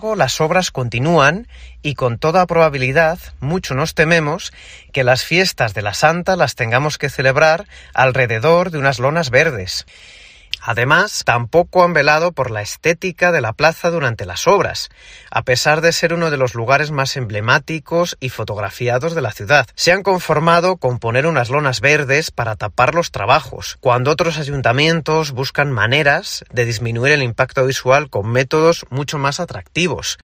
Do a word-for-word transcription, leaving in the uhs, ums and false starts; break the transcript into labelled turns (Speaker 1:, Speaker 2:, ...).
Speaker 1: Las obras continúan y con toda probabilidad mucho nos tememos que las fiestas de la Santa las tengamos que celebrar alrededor de unas lonas verdes. Además, tampoco han velado por la estética de la plaza durante las obras, a pesar de ser uno de los lugares más emblemáticos y fotografiados de la ciudad. Se han conformado con poner unas lonas verdes para tapar los trabajos, cuando otros ayuntamientos buscan maneras de disminuir el impacto visual con métodos mucho más atractivos.